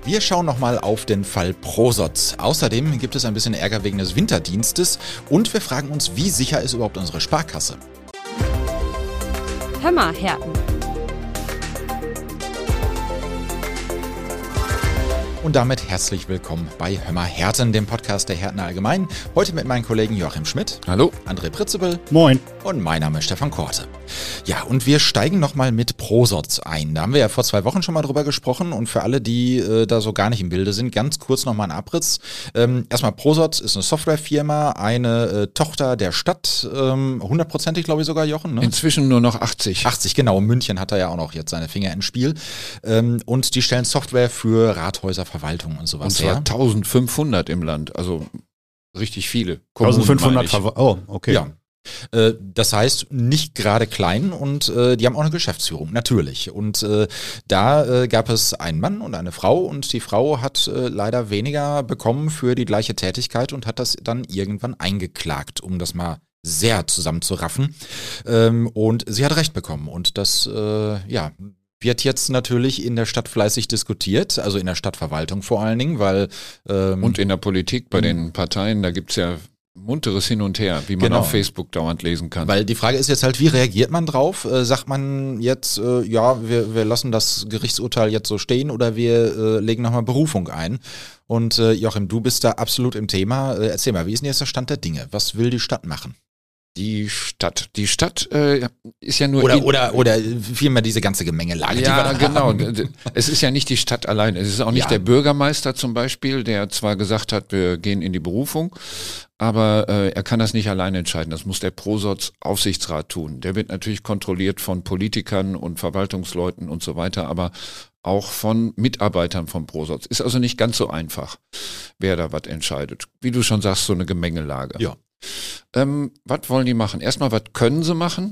Wir schauen nochmal auf den Fall Prosoz. Außerdem gibt es ein bisschen Ärger wegen des Winterdienstes und wir fragen uns, wie sicher ist überhaupt unsere Sparkasse? Hör mal, Herten. Und damit herzlich willkommen bei Hör mal Herten, dem Podcast der Herten Allgemein. Heute mit meinen Kollegen Joachim Schmidt. Hallo. André Pritzebel. Moin. Und mein Name ist Stefan Korte. Ja, und wir steigen nochmal mit Prosoz ein. Da haben wir ja vor 2 Wochen schon mal drüber gesprochen. Und für alle, die da so gar nicht im Bilde sind, ganz kurz nochmal ein Abriss. Erstmal, Prosoz ist eine Softwarefirma, eine Tochter der Stadt. 100%ig, glaube ich sogar, Jochen. Ne? Inzwischen nur noch 80. 80, genau. München hat er ja auch noch jetzt seine Finger ins Spiel. Und die stellen Software für Rathäuser, Verwaltung und sowas Und zwar her. 1500 im Land, also richtig viele. 1500 Oh, okay. Ja. Das heißt, nicht gerade klein und die haben auch eine Geschäftsführung, natürlich. Und da gab es einen Mann und eine Frau und die Frau hat leider weniger bekommen für die gleiche Tätigkeit und hat das dann irgendwann eingeklagt, um das mal sehr zusammenzuraffen. Und sie hat Recht bekommen und das, wird jetzt natürlich in der Stadt fleißig diskutiert, also in der Stadtverwaltung vor allen Dingen, weil und in der Politik bei den Parteien, da gibt's ja munteres Hin und Her, wie man Genau. auf Facebook dauernd lesen kann. Weil die Frage ist jetzt halt, wie reagiert man drauf? Sagt man jetzt, wir lassen das Gerichtsurteil jetzt so stehen oder wir legen nochmal Berufung ein? Und Joachim, du bist da absolut im Thema. Erzähl mal, wie ist denn jetzt der Stand der Dinge? Was will die Stadt machen? Die Stadt ist ja nur... Oder vielmehr diese ganze Gemengelage, die wir da genau. haben. Es ist ja nicht die Stadt allein. Es ist auch nicht der Bürgermeister zum Beispiel, der zwar gesagt hat, wir gehen in die Berufung, aber er kann das nicht alleine entscheiden. Das muss der Prosoz-Aufsichtsrat tun. Der wird natürlich kontrolliert von Politikern und Verwaltungsleuten und so weiter, aber auch von Mitarbeitern vom Prosoz. Ist also nicht ganz so einfach, wer da was entscheidet. Wie du schon sagst, so eine Gemengelage. Ja. Was wollen die machen? Erstmal, was können sie machen?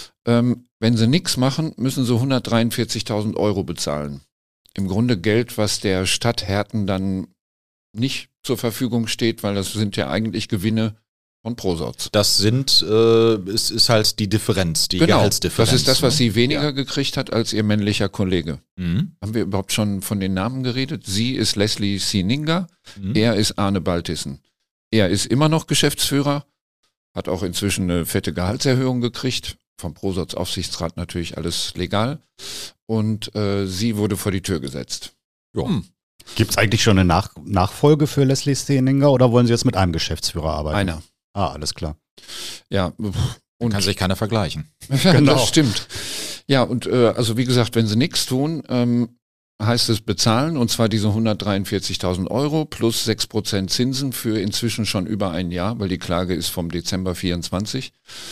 Wenn sie nichts machen, müssen sie 143.000 € bezahlen. Im Grunde Geld, was der Stadt Herten dann nicht zur Verfügung steht, weil das sind ja eigentlich Gewinne von Prosoz. Das ist halt die Differenz, die Gehaltsdifferenz. Das ist das, was sie weniger Ja. gekriegt hat als ihr männlicher Kollege. Mhm. Haben wir überhaupt schon von den Namen geredet? Sie ist Leslie Sieninger, er ist Arne Baltissen. Er ist immer noch Geschäftsführer, hat auch inzwischen eine fette Gehaltserhöhung gekriegt, vom Prosoz-Aufsichtsrat natürlich alles legal und sie wurde vor die Tür gesetzt. Ja. Gibt es eigentlich schon eine Nachfolge für Leslie Steninger oder wollen Sie jetzt mit einem Geschäftsführer arbeiten? Einer. Ah, alles klar. Ja, Und kann sich keiner vergleichen. Genau. Das stimmt. Ja, und also wie gesagt, wenn sie nichts tun, heißt es bezahlen, und zwar diese 143.000 € plus 6% Zinsen für inzwischen schon über ein Jahr, weil die Klage ist vom Dezember 24.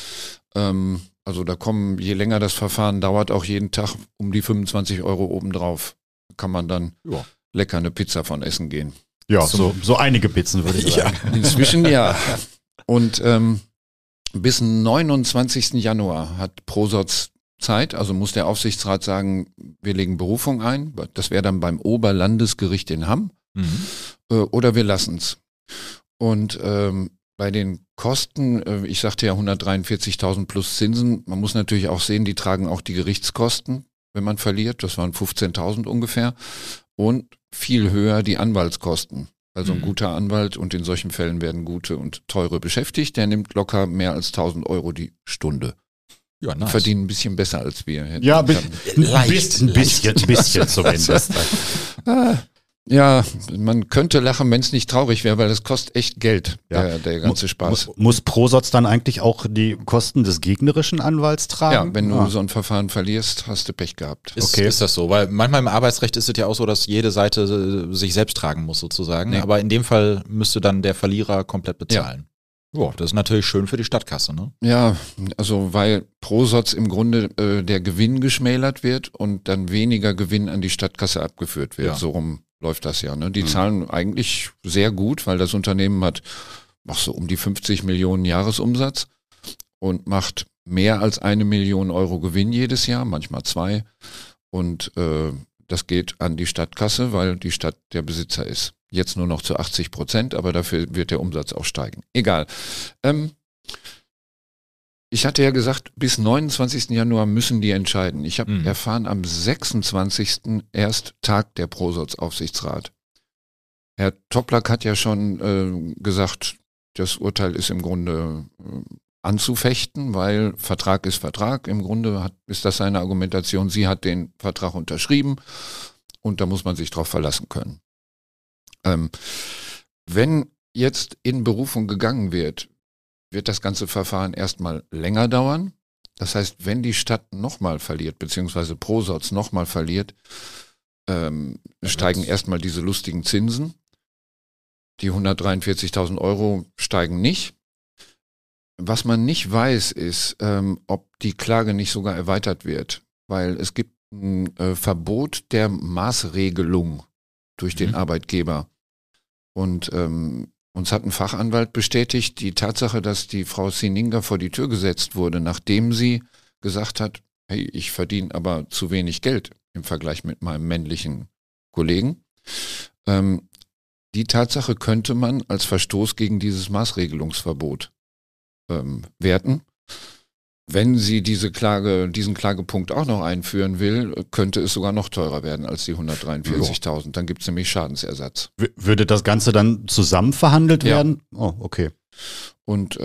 Also da kommen, je länger das Verfahren dauert, auch jeden Tag um die 25 € obendrauf. Kann man dann lecker eine Pizza von essen gehen. Ja, so einige Pizzen würde ich sagen. Inzwischen ja. Und bis 29. Januar hat Prosoz Zeit, also muss der Aufsichtsrat sagen, wir legen Berufung ein, das wäre dann beim Oberlandesgericht in Hamm, oder wir lassen es. Und bei den Kosten, ich sagte ja 143.000 plus Zinsen, man muss natürlich auch sehen, die tragen auch die Gerichtskosten, wenn man verliert, das waren 15.000 ungefähr, und viel höher die Anwaltskosten. Also ein guter Anwalt, und in solchen Fällen werden gute und teure beschäftigt, der nimmt locker mehr als 1.000 € die Stunde. Ja, nice. Verdienen ein bisschen besser als wir. Ja, ein Leicht. bisschen zumindest. Ja, man könnte lachen, wenn es nicht traurig wäre, weil das kostet echt Geld, Ja. der ganze Spaß. Muss Prosoz dann eigentlich auch die Kosten des gegnerischen Anwalts tragen? Ja, wenn du so ein Verfahren verlierst, hast du Pech gehabt. Ist das so? Weil manchmal im Arbeitsrecht ist es ja auch so, dass jede Seite sich selbst tragen muss sozusagen. Nee. Aber in dem Fall müsste dann der Verlierer komplett bezahlen. Ja, das ist natürlich schön für die Stadtkasse, ne? Ja, also weil Prosoz im Grunde der Gewinn geschmälert wird und dann weniger Gewinn an die Stadtkasse abgeführt wird. Ja. So rum läuft das ja. Ne? Die zahlen eigentlich sehr gut, weil das Unternehmen hat so um die 50 Millionen Jahresumsatz und macht mehr als 1 Million € Gewinn jedes Jahr, manchmal 2. Und das geht an die Stadtkasse, weil die Stadt der Besitzer ist. Jetzt nur noch zu 80%, aber dafür wird der Umsatz auch steigen. Egal. Ich hatte ja gesagt, bis 29. Januar müssen die entscheiden. Ich habe erfahren, am 26. erst tagt der Prosoz-Aufsichtsrat. Herr Toplak hat ja schon gesagt, das Urteil ist im Grunde anzufechten, weil Vertrag ist Vertrag. Im Grunde ist das seine Argumentation. Sie hat den Vertrag unterschrieben und da muss man sich drauf verlassen können. Wenn jetzt in Berufung gegangen wird das ganze Verfahren erstmal länger dauern. Das heißt, wenn die Stadt nochmal verliert, beziehungsweise ProSoz nochmal verliert, steigen erstmal diese lustigen Zinsen. Die 143.000 Euro steigen nicht. Was man nicht weiß, ist, ob die Klage nicht sogar erweitert wird, weil es gibt ein Verbot der Maßregelung durch den Arbeitgeber. Und uns hat ein Fachanwalt bestätigt, die Tatsache, dass die Frau Sininga vor die Tür gesetzt wurde, nachdem sie gesagt hat, hey, ich verdiene aber zu wenig Geld im Vergleich mit meinem männlichen Kollegen. Die Tatsache könnte man als Verstoß gegen dieses Maßregelungsverbot werten. Wenn sie diesen Klagepunkt auch noch einführen will, könnte es sogar noch teurer werden als die 143.000. Dann gibt es nämlich Schadensersatz. Würde das Ganze dann zusammen verhandelt werden? Oh, okay. Und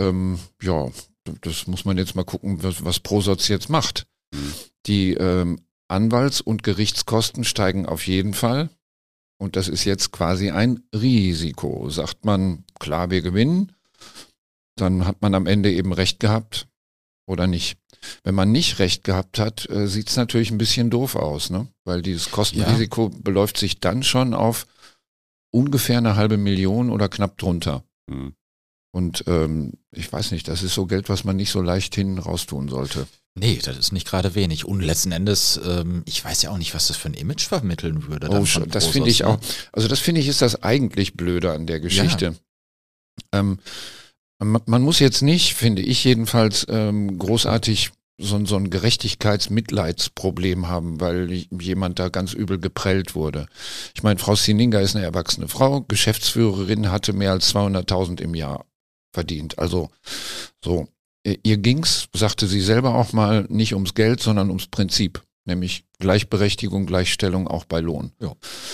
das muss man jetzt mal gucken, was ProSoz jetzt macht. Die Anwalts- und Gerichtskosten steigen auf jeden Fall. Und das ist jetzt quasi ein Risiko. Sagt man, klar, wir gewinnen, dann hat man am Ende eben recht gehabt oder nicht. Wenn man nicht recht gehabt hat, sieht es natürlich ein bisschen doof aus, ne? Weil dieses Kostenrisiko beläuft sich dann schon auf ungefähr 500.000 oder knapp drunter. Mhm. Und ich weiß nicht, das ist so Geld, was man nicht so leicht hin raustun sollte. Nee, das ist nicht gerade wenig. Und letzten Endes, ich weiß ja auch nicht, was das für ein Image vermitteln würde. Das finde ich auch. Also das finde ich ist das eigentlich Blöde an der Geschichte. Ja. Man muss jetzt nicht, finde ich jedenfalls, großartig so ein Gerechtigkeits-Mitleidsproblem haben, weil jemand da ganz übel geprellt wurde. Ich meine, Frau Sininga ist eine erwachsene Frau, Geschäftsführerin, hatte mehr als 200.000 im Jahr verdient. Also so, ihr ging's, sagte sie selber auch mal, nicht ums Geld, sondern ums Prinzip, nämlich Gleichberechtigung, Gleichstellung auch bei Lohn. Ja.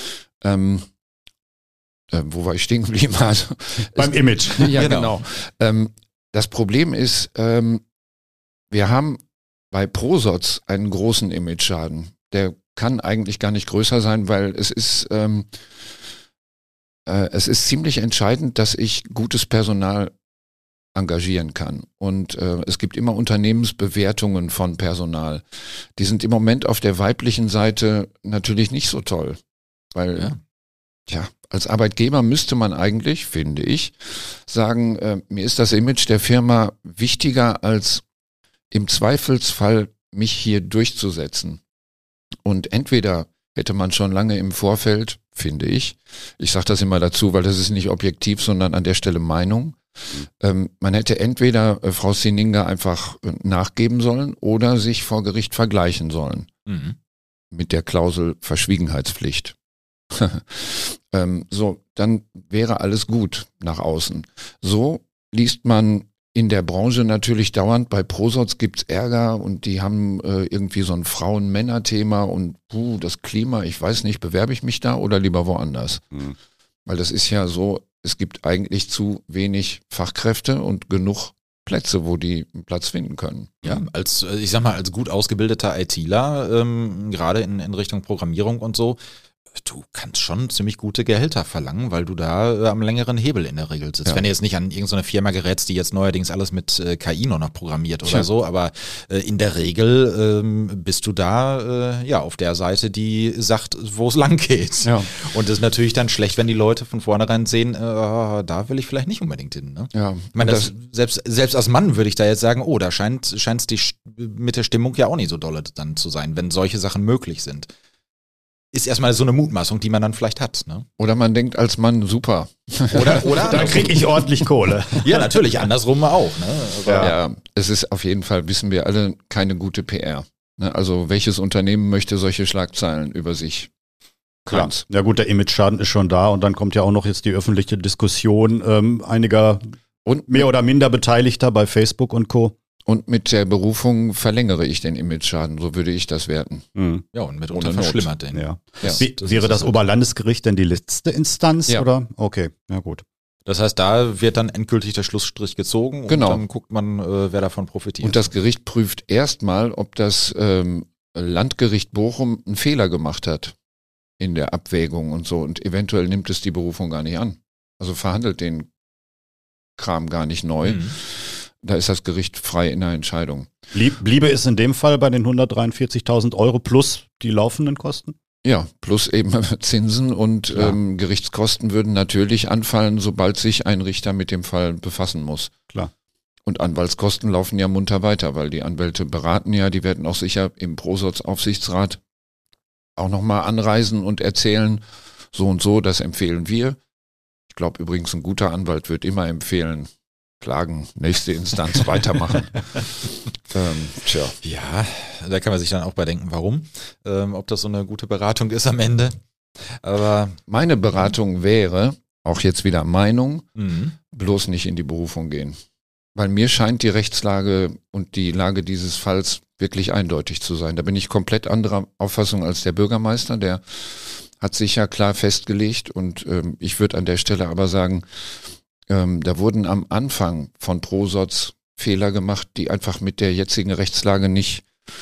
Wo war ich stehen geblieben? Also, beim Image. Ja, genau. Das Problem ist, wir haben bei ProSoz einen großen Image-Schaden. Der kann eigentlich gar nicht größer sein, weil es ist ziemlich entscheidend, dass ich gutes Personal engagieren kann. Und es gibt immer Unternehmensbewertungen von Personal. Die sind im Moment auf der weiblichen Seite natürlich nicht so toll, weil als Arbeitgeber müsste man eigentlich, finde ich, sagen, mir ist das Image der Firma wichtiger, als im Zweifelsfall mich hier durchzusetzen. Und entweder hätte man schon lange im Vorfeld, finde ich sage das immer dazu, weil das ist nicht objektiv, sondern an der Stelle Meinung, man hätte entweder Frau Sininga einfach nachgeben sollen oder sich vor Gericht vergleichen sollen mit der Klausel Verschwiegenheitspflicht. So, dann wäre alles gut nach außen. So liest man in der Branche natürlich dauernd, bei ProSoz gibt's Ärger und die haben irgendwie so ein Frauen-Männer-Thema und das Klima, ich weiß nicht, bewerbe ich mich da oder lieber woanders? Weil das ist ja so, es gibt eigentlich zu wenig Fachkräfte und genug Plätze, wo die einen Platz finden können. Ja, als gut ausgebildeter ITler, gerade in Richtung Programmierung und so, du kannst schon ziemlich gute Gehälter verlangen, weil du da am längeren Hebel in der Regel sitzt. Ja. Wenn du jetzt nicht an irgendeine Firma gerätst, die jetzt neuerdings alles mit KI noch programmiert oder so, aber in der Regel bist du da auf der Seite, die sagt, wo es lang geht. Ja. Und das ist natürlich dann schlecht, wenn die Leute von vornherein sehen, da will ich vielleicht nicht unbedingt hin. Ne? Ja. Ich meine, selbst als Mann würde ich da jetzt sagen, da scheint es mit der Stimmung ja auch nicht so dolle dann zu sein, wenn solche Sachen möglich sind. Ist erstmal so eine Mutmaßung, die man dann vielleicht hat. Ne? Oder man denkt als Mann, super. Oder da kriege ich ordentlich Kohle. Ja, natürlich, andersrum auch. Ne? Ja, es ist auf jeden Fall, wissen wir alle, keine gute PR. Ne? Also welches Unternehmen möchte solche Schlagzeilen über sich? Klar. Ja gut, der Image-Schaden ist schon da und dann kommt ja auch noch jetzt die öffentliche Diskussion einiger und mehr oder minder Beteiligter bei Facebook und Co. Und mit der Berufung verlängere ich den Image-Schaden, so würde ich das werten. Ja, und mitunter Ohne Not. verschlimmert den. Ja. Ja. Wäre das Oberlandesgericht denn die letzte Instanz? Ja. Oder? Okay, na gut. Das heißt, da wird dann endgültig der Schlussstrich gezogen und Genau. dann guckt man, wer davon profitiert. Und das Gericht prüft erstmal, ob das Landgericht Bochum einen Fehler gemacht hat in der Abwägung und so. Und eventuell nimmt es die Berufung gar nicht an. Also verhandelt den Kram gar nicht neu. Da ist das Gericht frei in der Entscheidung. Bliebe es in dem Fall bei den 143.000 Euro plus die laufenden Kosten? Ja, plus eben Zinsen und Klar. Gerichtskosten würden natürlich anfallen, sobald sich ein Richter mit dem Fall befassen muss. Klar. Und Anwaltskosten laufen ja munter weiter, weil die Anwälte beraten ja, die werden auch sicher im Prosotz-Aufsichtsrat auch nochmal anreisen und erzählen, so und so, das empfehlen wir. Ich glaube übrigens, ein guter Anwalt wird immer empfehlen, klagen, nächste Instanz weitermachen. Tja. Ja, da kann man sich dann auch bei denken, warum. Ob das so eine gute Beratung ist am Ende. Aber Meine Beratung wäre, auch jetzt wieder Meinung, bloß nicht in die Berufung gehen. Weil mir scheint die Rechtslage und die Lage dieses Falls wirklich eindeutig zu sein. Da bin ich komplett anderer Auffassung als der Bürgermeister, der hat sich ja klar festgelegt und ich würde an der Stelle aber sagen, da wurden am Anfang von Prosotz Fehler gemacht, die einfach mit der jetzigen Rechtslage nicht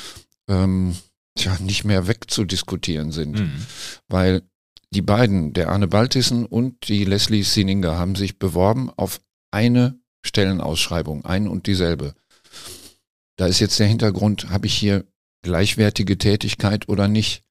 mehr wegzudiskutieren sind. Weil die beiden, der Arne Baltissen und die Leslie Sininger, haben sich beworben auf eine Stellenausschreibung, ein und dieselbe. Da ist jetzt der Hintergrund, habe ich hier gleichwertige Tätigkeit oder nicht?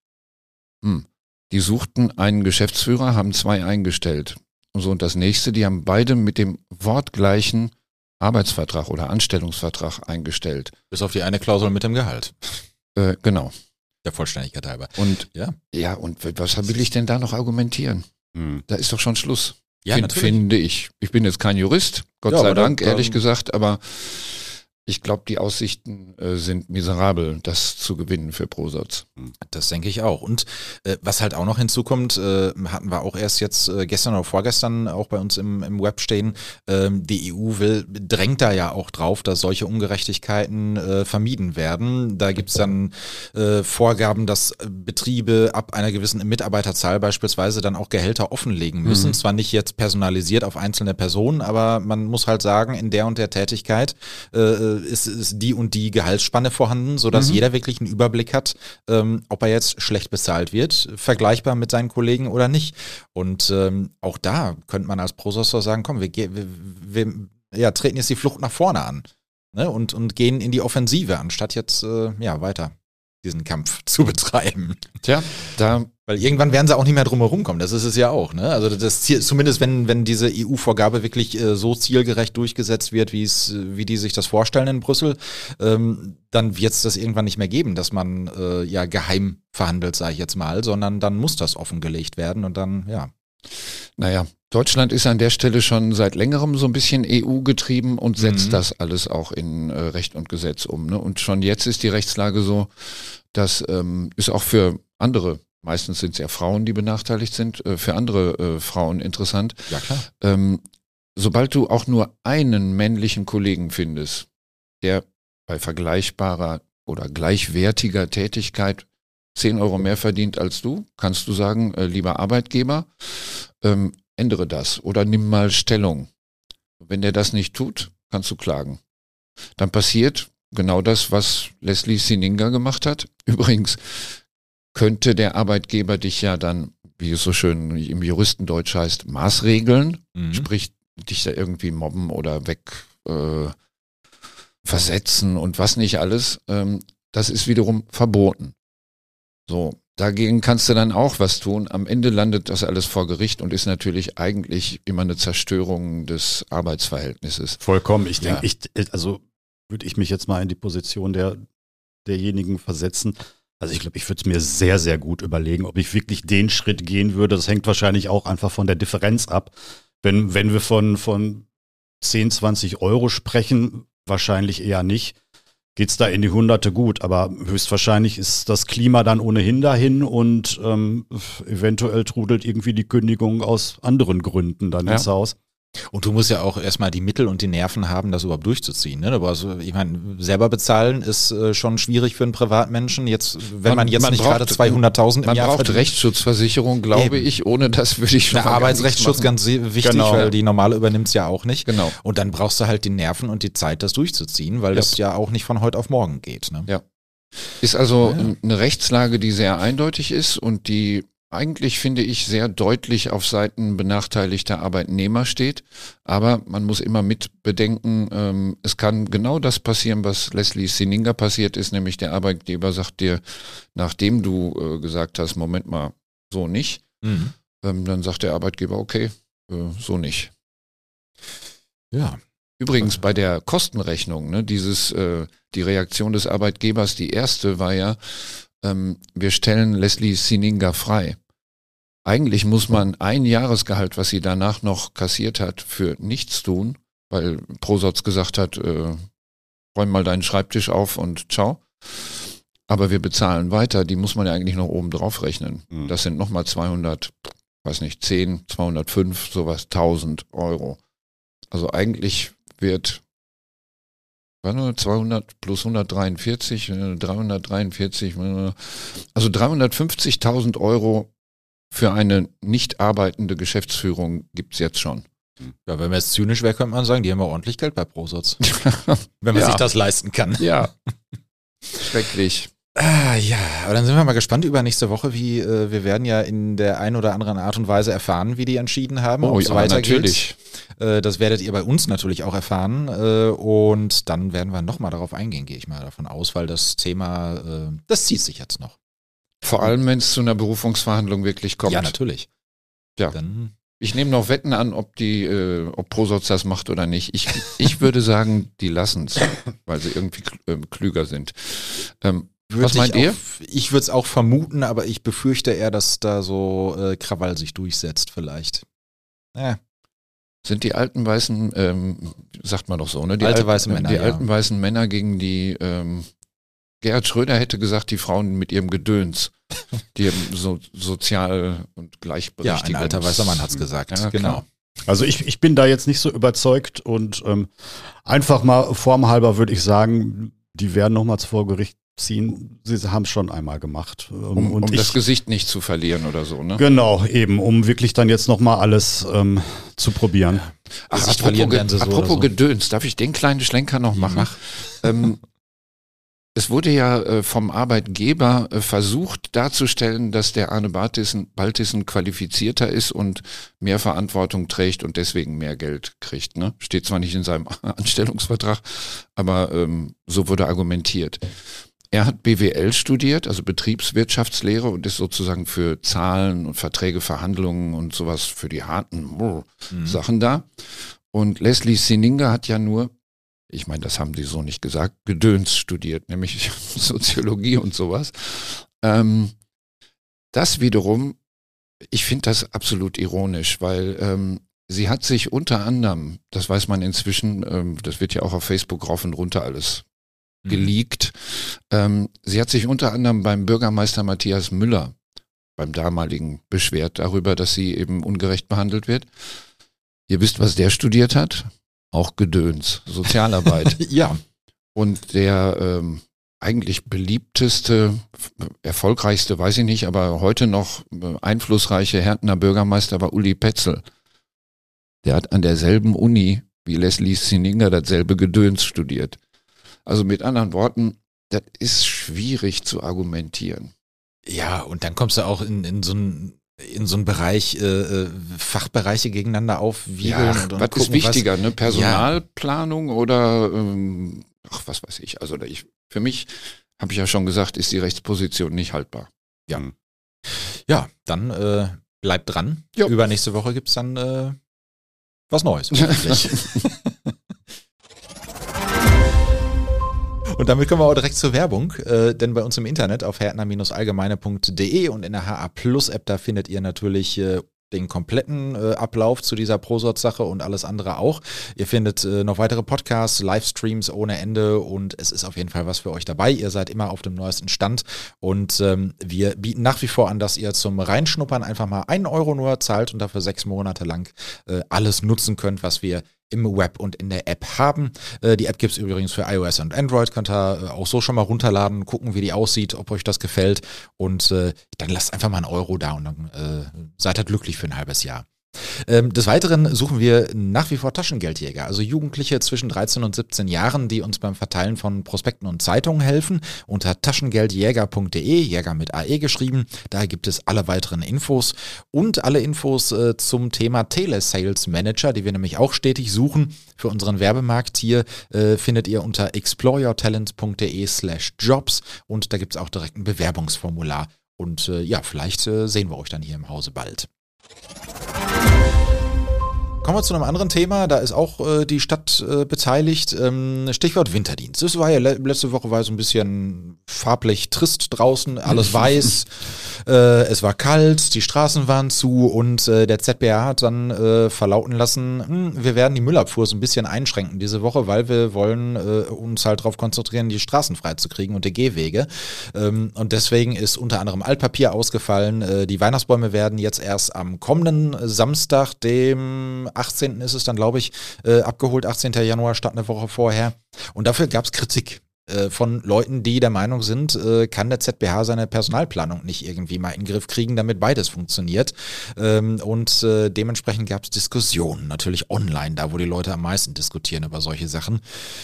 Die suchten einen Geschäftsführer, haben 2 eingestellt. Und so, und das nächste, die haben beide mit dem wortgleichen Arbeitsvertrag oder Anstellungsvertrag eingestellt. bis auf die eine Klausel mit dem Gehalt. Genau. Der Vollständigkeit halber. Und Ja. und was will ich denn da noch argumentieren? Da ist doch schon Schluss. Ja, natürlich. Finde ich. Ich bin jetzt kein Jurist, Gott Ja, sei aber Dank, da- ehrlich gesagt, aber ich glaube, die Aussichten sind miserabel, das zu gewinnen für Prosotz. Das denke ich auch. Und was halt auch noch hinzukommt, hatten wir auch erst jetzt gestern oder vorgestern auch bei uns im Web stehen, die EU drängt da ja auch drauf, dass solche Ungerechtigkeiten vermieden werden. Da gibt's dann Vorgaben, dass Betriebe ab einer gewissen Mitarbeiterzahl beispielsweise dann auch Gehälter offenlegen müssen. Zwar nicht jetzt personalisiert auf einzelne Personen, aber man muss halt sagen, in der und der Tätigkeit ist die und die Gehaltsspanne vorhanden, sodass jeder wirklich einen Überblick hat, ob er jetzt schlecht bezahlt wird, vergleichbar mit seinen Kollegen oder nicht. Und auch da könnte man als Prosessor sagen, komm, wir treten jetzt die Flucht nach vorne an, ne? und gehen in die Offensive, anstatt jetzt weiter diesen Kampf zu betreiben. Tja, da Weil irgendwann werden sie auch nicht mehr drum herum kommen, das ist es ja auch. Ne? Also das Ziel, zumindest wenn diese EU-Vorgabe wirklich so zielgerecht durchgesetzt wird, wie die sich das vorstellen in Brüssel, dann wird es das irgendwann nicht mehr geben, dass man geheim verhandelt, sage ich jetzt mal, sondern dann muss das offengelegt werden und dann, ja. Naja, Deutschland ist an der Stelle schon seit längerem so ein bisschen EU-getrieben und setzt das alles auch in Recht und Gesetz um. Ne? Und schon jetzt ist die Rechtslage so, das ist auch für andere, meistens sind es ja Frauen, die benachteiligt sind, für andere Frauen interessant. Ja, klar. Sobald du auch nur einen männlichen Kollegen findest, der bei vergleichbarer oder gleichwertiger Tätigkeit 10 Euro mehr verdient als du, kannst du sagen, lieber Arbeitgeber, ändere das oder nimm mal Stellung. Wenn der das nicht tut, kannst du klagen. Dann passiert genau das, was Leslie Sininger gemacht hat. Übrigens könnte der Arbeitgeber dich ja dann, wie es so schön im Juristendeutsch heißt, maßregeln, sprich dich da irgendwie mobben oder versetzen und was nicht alles. Das ist wiederum verboten. So, dagegen kannst du dann auch was tun. Am Ende landet das alles vor Gericht und ist natürlich eigentlich immer eine Zerstörung des Arbeitsverhältnisses. Vollkommen. Ich denke, also würde ich mich jetzt mal in die Position derjenigen versetzen. Also ich glaube, ich würde es mir sehr, sehr gut überlegen, ob ich wirklich den Schritt gehen würde. Das hängt wahrscheinlich auch einfach von der Differenz ab. Wenn wir von 10, 20 Euro sprechen, wahrscheinlich eher nicht. Geht's da in die Hunderte gut, aber höchstwahrscheinlich ist das Klima dann ohnehin dahin und eventuell trudelt irgendwie die Kündigung aus anderen Gründen dann ins Haus. Und du musst ja auch erstmal die Mittel und die Nerven haben, das überhaupt durchzuziehen. Ne? Ich meine, selber bezahlen ist schon schwierig für einen Privatmenschen. Jetzt, wenn man jetzt nicht gerade 200.000 im Man Jahr braucht verdient. Rechtschutzversicherung, glaube Eben. ich. Ohne das würde ich schon Der mal gar Arbeitsrechtsschutz nichts machen. ganz wichtig, Genau. weil die normale übernimmt es ja auch nicht. Genau. Und dann brauchst du halt die Nerven und die Zeit, das durchzuziehen, weil das ja auch nicht von heute auf morgen geht. Ne? Ja. Ist also Ja. eine Rechtslage, die sehr eindeutig ist und die eigentlich, finde ich, sehr deutlich auf Seiten benachteiligter Arbeitnehmer steht. Aber man muss immer mit bedenken, es kann genau das passieren, was Leslie Sininger passiert ist, nämlich der Arbeitgeber sagt dir, nachdem du gesagt hast, Moment mal, so nicht, Mhm. dann sagt der Arbeitgeber, okay, so nicht. Ja. Übrigens bei der Kostenrechnung, ne, die Reaktion des Arbeitgebers, die erste war ja, wir stellen Leslie Sininger frei. Eigentlich muss man ein Jahresgehalt, was sie danach noch kassiert hat, für nichts tun, weil Prosotz gesagt hat, räum mal deinen Schreibtisch auf und ciao. Aber wir bezahlen weiter, die muss man ja eigentlich noch oben drauf rechnen. Mhm. Das sind nochmal 205, sowas, 1.000 Euro. Also eigentlich wird 200 plus 143, 343, also 350.000 Euro für eine nicht arbeitende Geschäftsführung gibt's jetzt schon. Ja, wenn man jetzt zynisch wäre, könnte man sagen, die haben ja ordentlich Geld bei Prosotz. Wenn man Ja. sich das leisten kann. Ja, schrecklich. Ja, aber dann sind wir mal gespannt über nächste Woche, wie wir werden ja in der einen oder anderen Art und Weise erfahren, wie die entschieden haben, ob es ja, weitergeht. natürlich. Das werdet ihr bei uns natürlich auch erfahren und dann werden wir nochmal darauf eingehen, gehe ich mal davon aus, weil das Thema, das zieht sich jetzt noch. Vor allem, wenn es zu einer Berufungsverhandlung wirklich kommt. Ja, natürlich. Ja. Dann, Ich nehme noch Wetten an, ob Prosotz das macht oder nicht. Ich würde sagen, die lassen es, weil sie irgendwie klüger sind. Was meint ihr? Ich würde es auch vermuten, aber ich befürchte eher, dass da so Krawall sich durchsetzt vielleicht. Ja. Sind die alten weißen, sagt man doch so, ne? Die Alte weiße Männer, Die ja. alten weißen Männer gegen die, Gerhard Schröder hätte gesagt, die Frauen mit ihrem Gedöns, die so sozial und Ja, Gleichberechtigung. ein alter weißer Mann hat's gesagt. Ja, genau. klar. Also ich bin da jetzt nicht so überzeugt und einfach mal formhalber würde ich sagen, die werden nochmals vor Gericht ziehen. Sie haben es schon einmal gemacht. Um das Gesicht nicht zu verlieren oder so, ne? Genau, eben, um wirklich dann jetzt nochmal alles zu probieren. Ach, Gesicht verlieren werden sie so oder apropos so. Gedöns, darf ich den kleinen Schlenker noch machen? Es wurde ja vom Arbeitgeber versucht darzustellen, dass der Arne Baltissen qualifizierter ist und mehr Verantwortung trägt und deswegen mehr Geld kriegt. Ne? Steht zwar nicht in seinem Anstellungsvertrag, aber so wurde argumentiert. Er hat BWL studiert, also Betriebswirtschaftslehre und ist sozusagen für Zahlen und Verträge, Verhandlungen und sowas für die harten Sachen da. Und Leslie Sininger hat ja nur, ich meine, das haben sie so nicht gesagt, Gedöns studiert, nämlich Soziologie und sowas. Das wiederum, ich finde das absolut ironisch, weil sie hat sich unter anderem, das weiß man inzwischen, das wird ja auch auf Facebook rauf und runter alles geleakt, sie hat sich unter anderem beim Bürgermeister Matthias Müller, beim damaligen, beschwert darüber, dass sie eben ungerecht behandelt wird. Ihr wisst, was der studiert hat? Auch Gedöns, Sozialarbeit. Ja. Und der eigentlich beliebteste, erfolgreichste, weiß ich nicht, aber heute noch einflussreiche Härtner Bürgermeister war Uli Petzel. Der hat an derselben Uni wie Leslie Sininger dasselbe Gedöns studiert. Also mit anderen Worten, das ist schwierig zu argumentieren. Ja, und dann kommst du auch in so einen Bereich, Fachbereiche gegeneinander aufwiegeln. und was gucken, ist wichtiger, ne? Personalplanung oder was weiß ich. Also für mich, habe ich ja schon gesagt, ist die Rechtsposition nicht haltbar. Ja, dann bleibt dran. Jo. Übernächste Woche gibt's dann was Neues. hoffentlich. Und damit kommen wir auch direkt zur Werbung, denn bei uns im Internet auf härtner-allgemeine.de und in der HA Plus App, da findet ihr natürlich den kompletten Ablauf zu dieser ProSource-Sache und alles andere auch. Ihr findet noch weitere Podcasts, Livestreams ohne Ende und es ist auf jeden Fall was für euch dabei. Ihr seid immer auf dem neuesten Stand und wir bieten nach wie vor an, dass ihr zum Reinschnuppern einfach mal 1 Euro nur zahlt und dafür 6 Monate lang alles nutzen könnt, was wir im Web und in der App haben. Die App gibt es übrigens für iOS und Android, könnt ihr auch so schon mal runterladen, gucken, wie die aussieht, ob euch das gefällt und dann lasst einfach mal 1 Euro da und dann seid ihr glücklich für ein halbes Jahr. Des Weiteren suchen wir nach wie vor Taschengeldjäger, also Jugendliche zwischen 13 und 17 Jahren, die uns beim Verteilen von Prospekten und Zeitungen helfen. Unter taschengeldjäger.de, Jäger mit AE geschrieben, da gibt es alle weiteren Infos und alle Infos zum Thema Telesales Manager, die wir nämlich auch stetig suchen für unseren Werbemarkt hier, findet ihr unter exploreyourtalent.de/jobs und da gibt es auch direkt ein Bewerbungsformular und vielleicht sehen wir euch dann hier im Hause bald. Kommen wir zu einem anderen Thema, da ist auch die Stadt beteiligt, Stichwort Winterdienst. Das war ja letzte Woche war so ein bisschen farblich trist draußen, alles weiß, es war kalt, die Straßen waren zu und der ZBA hat dann verlauten lassen, wir werden die Müllabfuhr so ein bisschen einschränken diese Woche, weil wir wollen uns halt darauf konzentrieren, die Straßen frei zu kriegen und die Gehwege. Und deswegen ist unter anderem Altpapier ausgefallen, die Weihnachtsbäume werden jetzt erst am kommenden Samstag, dem 18. ist es dann, glaube ich, abgeholt, 18. Januar statt eine Woche vorher. Und dafür gab es Kritik von Leuten, die der Meinung sind, kann der ZBH seine Personalplanung nicht irgendwie mal in den Griff kriegen, damit beides funktioniert. Und dementsprechend gab es Diskussionen, natürlich online, da wo die Leute am meisten diskutieren über solche Sachen.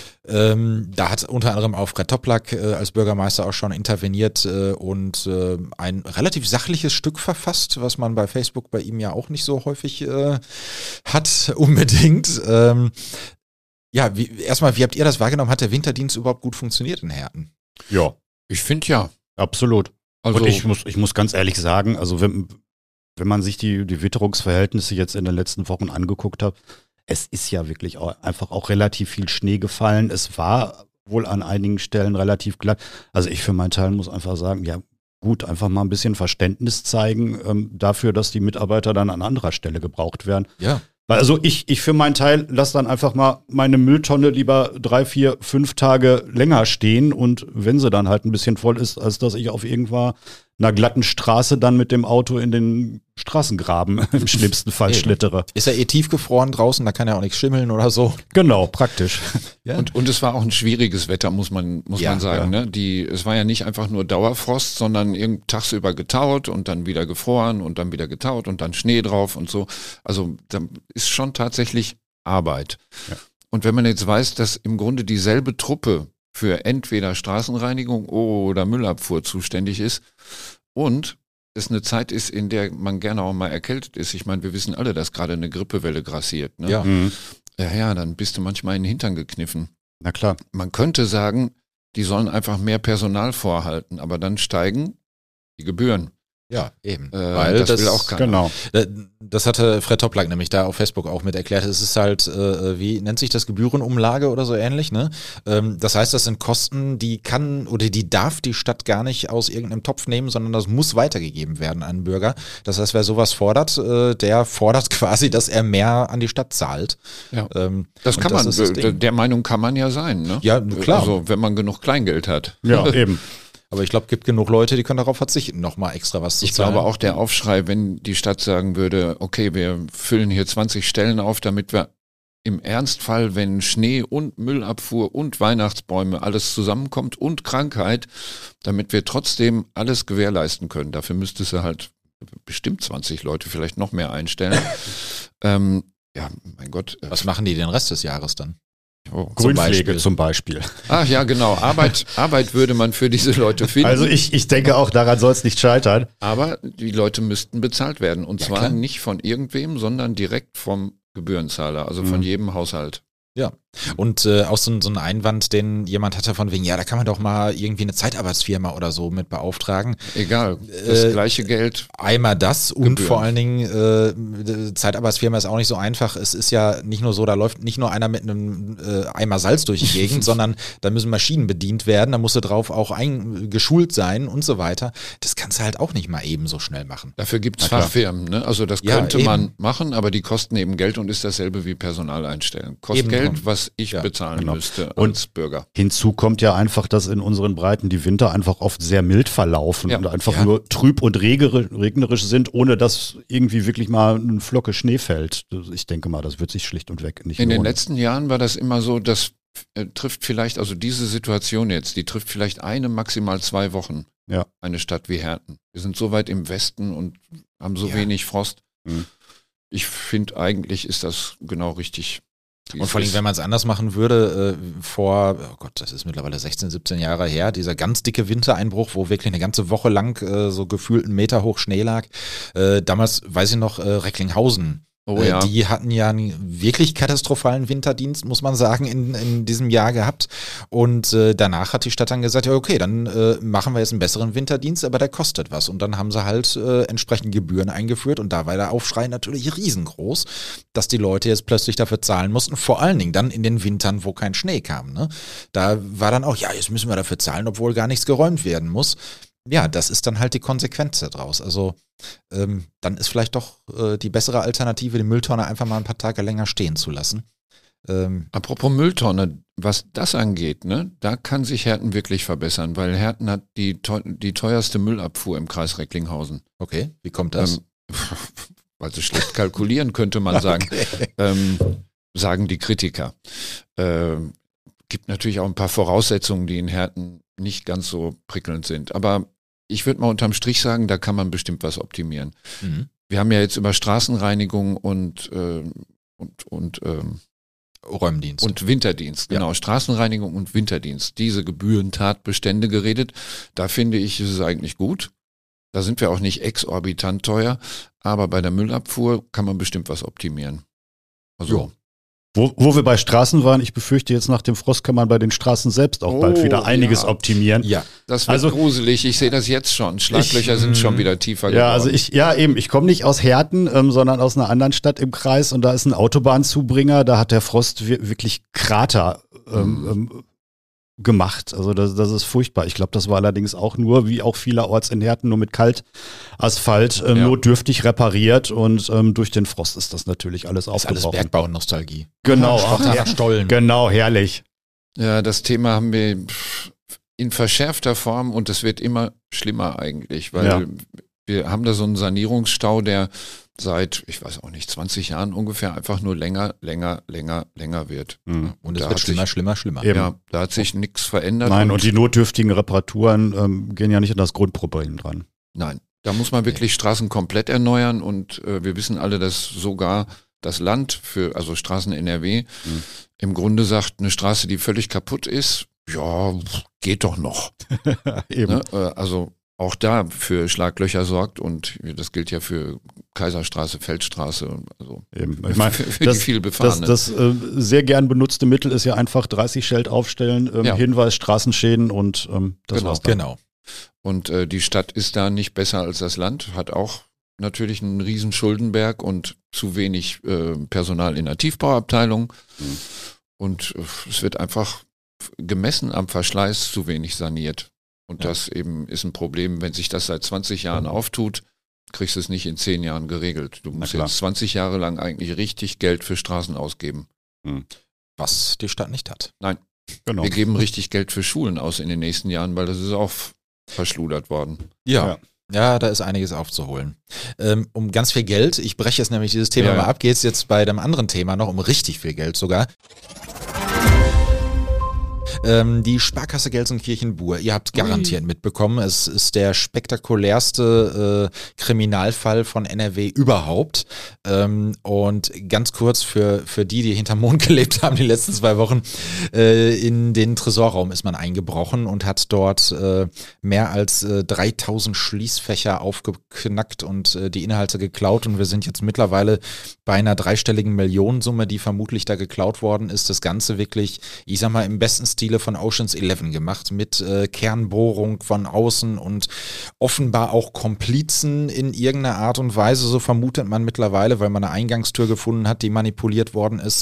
Da hat unter anderem auch Fred Toplak als Bürgermeister auch schon interveniert und ein relativ sachliches Stück verfasst, was man bei Facebook bei ihm ja auch nicht so häufig hat unbedingt. Erstmal, wie habt ihr das wahrgenommen? Hat der Winterdienst überhaupt gut funktioniert in Herten? Ja, Ich finde ja. absolut. Also Und ich muss ganz ehrlich sagen, also wenn man sich die Witterungsverhältnisse jetzt in den letzten Wochen angeguckt hat, es ist ja wirklich einfach auch relativ viel Schnee gefallen. Es war wohl an einigen Stellen relativ glatt. Also ich für meinen Teil muss einfach sagen, ja gut, einfach mal ein bisschen Verständnis zeigen dafür, dass die Mitarbeiter dann an anderer Stelle gebraucht werden. Ja. Also ich für meinen Teil lasse dann einfach mal meine Mülltonne lieber 3, 4, 5 Tage länger stehen und wenn sie dann halt ein bisschen voll ist, als dass ich auf irgendwann einer glatten Straße dann mit dem Auto in den Straßengraben im schlimmsten Fall schlittere. Ist ja tiefgefroren draußen, da kann ja auch nichts schimmeln oder so. Genau, praktisch. Ja. Und es war auch ein schwieriges Wetter, muss man sagen. ja. Ne? Es war ja nicht einfach nur Dauerfrost, sondern tagsüber getaut und dann wieder gefroren und dann wieder getaut und dann Schnee drauf und so. Also da ist schon tatsächlich Arbeit. Ja. Und wenn man jetzt weiß, dass im Grunde dieselbe Truppe für entweder Straßenreinigung oder Müllabfuhr zuständig ist und es eine Zeit ist, in der man gerne auch mal erkältet ist. Ich meine, wir wissen alle, dass gerade eine Grippewelle grassiert. Ne? Ja. Ja, dann bist du manchmal in den Hintern gekniffen. Na klar. Man könnte sagen, die sollen einfach mehr Personal vorhalten, aber dann steigen die Gebühren. Ja, eben. Weil das will auch keiner. Genau. Das hatte Fred Toplak nämlich da auf Facebook auch mit erklärt. Es ist halt, wie nennt sich das, Gebührenumlage oder so ähnlich, ne? Das heißt, das sind Kosten, die darf die Stadt gar nicht aus irgendeinem Topf nehmen, sondern das muss weitergegeben werden an den Bürger. Das heißt, wer sowas fordert, der fordert quasi, dass er mehr an die Stadt zahlt. Ja. Das kann man, der Meinung kann man ja sein, ne? Ja, klar. Also, wenn man genug Kleingeld hat. Ja, eben. Aber ich glaube, es gibt genug Leute, die können darauf verzichten, nochmal extra was zu zahlen. Ich glaube auch der Aufschrei, wenn die Stadt sagen würde, okay, wir füllen hier 20 Stellen auf, damit wir im Ernstfall, wenn Schnee und Müllabfuhr und Weihnachtsbäume alles zusammenkommt und Krankheit, damit wir trotzdem alles gewährleisten können. Dafür müsste sie halt bestimmt 20 Leute, vielleicht noch mehr einstellen. Ja, mein Gott. Was machen die den Rest des Jahres dann? Grünpflege zum Beispiel. Ach ja, genau. Arbeit würde man für diese Leute finden. Also ich denke auch, daran soll es nicht scheitern. Aber die Leute müssten bezahlt werden. Und zwar klar. nicht von irgendwem, sondern direkt vom Gebührenzahler, also von jedem Haushalt. Ja, Und auch so ein Einwand, den jemand hatte von wegen, ja, da kann man doch mal irgendwie eine Zeitarbeitsfirma oder so mit beauftragen. Egal, das gleiche Geld. Einmal das und Gebühren. vor allen Dingen, Zeitarbeitsfirma ist auch nicht so einfach. Es ist ja nicht nur so, da läuft nicht nur einer mit einem Eimer Salz durch die Gegend, sondern da müssen Maschinen bedient werden, da musst du drauf auch geschult sein und so weiter. Das kannst du halt auch nicht mal eben so schnell machen. Dafür gibt es Fachfirmen, ne? Also das Ja, könnte eben. man machen, aber die kosten eben Geld und ist dasselbe wie Personal einstellen. Kostet Eben. Geld, was ich Ja, bezahlen genau. müsste Und als Bürger. Hinzu kommt ja einfach, dass in unseren Breiten die Winter einfach oft sehr mild verlaufen Ja. und einfach Ja. nur trüb und regnerisch sind, ohne dass irgendwie wirklich mal eine Flocke Schnee fällt. Ich denke mal, das wird sich schlicht und weg nicht In den lohnen. letzten Jahren war das immer so, das trifft vielleicht, also diese Situation jetzt, die trifft vielleicht maximal 2 Wochen. Ja. Eine Stadt wie Herten. Wir sind so weit im Westen und haben so Ja. wenig Frost. Mhm. Ich finde, eigentlich ist das genau richtig. wie Und es vor allem, ist. wenn man es anders machen würde, oh Gott, das ist mittlerweile 16, 17 Jahre her, dieser ganz dicke Wintereinbruch, wo wirklich eine ganze Woche lang so gefühlt 1 Meter hoch Schnee lag. Damals, weiß ich noch, Recklinghausen. Oh ja. Die hatten ja einen wirklich katastrophalen Winterdienst, muss man sagen, in diesem Jahr gehabt. Und danach hat die Stadt dann gesagt, ja okay, dann machen wir jetzt einen besseren Winterdienst, aber der kostet was. Und dann haben sie halt entsprechend Gebühren eingeführt. Und da war der Aufschrei natürlich riesengroß, dass die Leute jetzt plötzlich dafür zahlen mussten. Vor allen Dingen dann in den Wintern, wo kein Schnee kam. Ne? Da war dann auch, ja, jetzt müssen wir dafür zahlen, obwohl gar nichts geräumt werden muss. Ja, das ist dann halt die Konsequenz daraus. Also dann ist vielleicht doch die bessere Alternative, die Mülltonne einfach mal ein paar Tage länger stehen zu lassen. Apropos Mülltonne, was das angeht, ne, da kann sich Herten wirklich verbessern, weil Herten hat die teuerste Müllabfuhr im Kreis Recklinghausen. Okay, wie kommt das? Weil sie schlecht kalkulieren, könnte man sagen, sagen die Kritiker. Gibt natürlich auch ein paar Voraussetzungen, die in Herten nicht ganz so prickelnd sind. Aber ich würde mal unterm Strich sagen, da kann man bestimmt was optimieren. Mhm. Wir haben ja jetzt über Straßenreinigung und Räumdienst. Winterdienst, genau, Straßenreinigung und Winterdienst, diese Gebührentatbestände geredet. Da finde ich, ist es eigentlich gut. Da sind wir auch nicht exorbitant teuer, aber bei der Müllabfuhr kann man bestimmt was optimieren. Also, Wo wir bei Straßen waren, ich befürchte jetzt nach dem Frost kann man bei den Straßen selbst auch bald wieder einiges optimieren. Ja, das wird Also- gruselig, ich sehe das jetzt schon. Schlaglöcher sind schon wieder tiefer geworden. Ja, also ich komme nicht aus Herten, sondern aus einer anderen Stadt im Kreis und da ist ein Autobahnzubringer, da hat der Frost wirklich Krater gemacht. Also das ist furchtbar. Ich glaube, das war allerdings auch nur, wie auch vielerorts in Herten, nur mit Kaltasphalt notdürftig repariert und durch den Frost ist das natürlich alles ist alles aufgebrochen. Bergbau-Nostalgie. Genau, Spartaner Stollen. genau, herrlich. Ja, das Thema haben wir in verschärfter Form und es wird immer schlimmer eigentlich, weil wir haben da so einen Sanierungsstau, der seit, ich weiß auch nicht, 20 Jahren ungefähr einfach nur länger wird. Mhm. Und es Da wird hat sich- schlimmer. Eben. Ja, da hat sich nichts verändert. Nein, und die notdürftigen Reparaturen gehen ja nicht an das Grundproblem dran. Nein, da muss man wirklich Straßen komplett erneuern und wir wissen alle, dass sogar das Land also Straßen NRW im Grunde sagt, eine Straße, die völlig kaputt ist, ja, geht doch noch. Eben. Ne? Also auch da für Schlaglöcher sorgt und das gilt ja für Kaiserstraße, Feldstraße, also Eben. Ich meine, für die viel befahrenen. das sehr gern benutzte Mittel ist ja einfach 30-Schild aufstellen, Hinweis, Straßenschäden und das Genau. war's dann. Genau. Und die Stadt ist da nicht besser als das Land, hat auch natürlich einen riesen Schuldenberg und zu wenig Personal in der Tiefbauabteilung. Und es wird einfach gemessen am Verschleiß zu wenig saniert. Und das eben ist ein Problem, wenn sich das seit 20 Jahren auftut, kriegst du es nicht in 10 Jahren geregelt. Du musst jetzt 20 Jahre lang eigentlich richtig Geld für Straßen ausgeben. Was die Stadt nicht hat. Nein, Genau. wir geben richtig Geld für Schulen aus in den nächsten Jahren, weil das ist auch verschludert worden. Ja. Ja, da ist einiges aufzuholen. Um ganz viel Geld, ich breche jetzt nämlich dieses Thema mal ab, geht es jetzt bei dem anderen Thema noch um richtig viel Geld sogar. Die Sparkasse Gelsenkirchen-Bur, ihr habt garantiert mitbekommen, es ist der spektakulärste Kriminalfall von NRW überhaupt. Und ganz kurz für die hinterm Mond gelebt haben die letzten 2 Wochen, in den Tresorraum ist man eingebrochen und hat dort mehr als 3000 Schließfächer aufgeknackt und die Inhalte geklaut. Und wir sind jetzt mittlerweile bei einer 3-stelligen Millionensumme, die vermutlich da geklaut worden ist. Das Ganze wirklich, ich sag mal, im besten Stile von Ocean's 11 gemacht, mit Kernbohrung von außen und offenbar auch Komplizen in irgendeiner Art und Weise, so vermutet man mittlerweile, weil man eine Eingangstür gefunden hat, die manipuliert worden ist.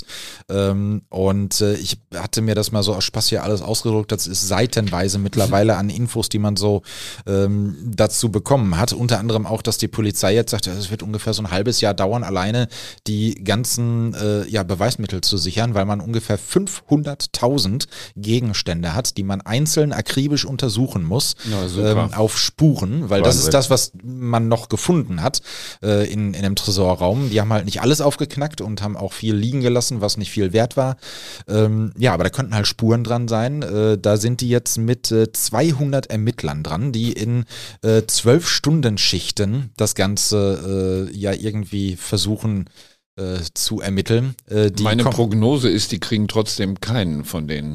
Ich hatte mir das mal so aus Spaß hier alles ausgedruckt, das ist seitenweise mittlerweile an Infos, die man so dazu bekommen hat. Unter anderem auch, dass die Polizei jetzt sagt, es wird ungefähr so ein halbes Jahr dauern, alleine die ganzen Beweismittel zu sichern, weil man ungefähr 500.000 Gegenstände hat, die man einzeln akribisch untersuchen muss, auf Spuren, weil das ist das, was man noch gefunden hat in einem Tresorraum. Die haben halt nicht alles aufgeknackt und haben auch viel liegen gelassen, was nicht viel wert war. Aber da könnten halt Spuren dran sein. Da sind die jetzt mit 200 Ermittlern dran, die in 12-Stunden-Schichten das Ganze irgendwie versuchen zu ermitteln. Meine Prognose ist, die kriegen trotzdem keinen von denen.